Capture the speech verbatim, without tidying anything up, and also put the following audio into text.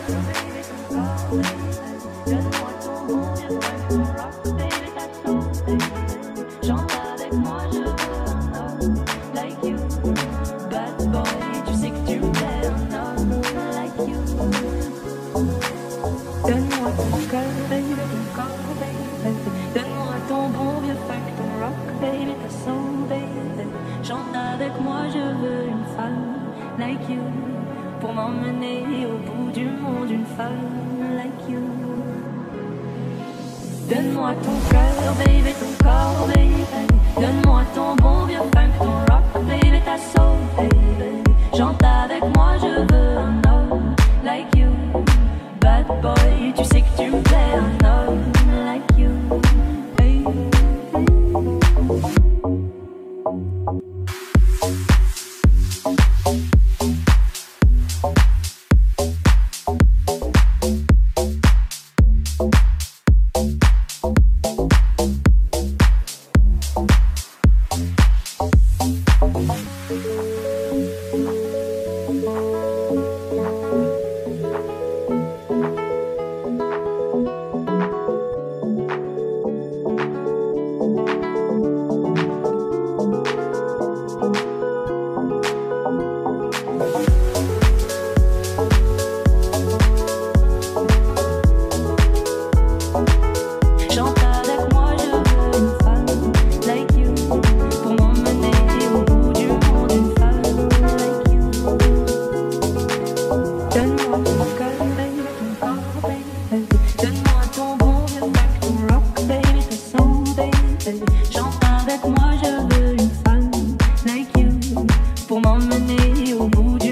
Donne-moi ton cœur, baby, ton corps, baby. Donne-moi ton bon vieux funk, ton rock, baby, ta soul, baby. Chante avec moi, je veux un homme like you. Bad boy, tu sais que tu me plais, un homme like you. Hey. Chante avec moi, je veux une femme like you pour m'emmener au bout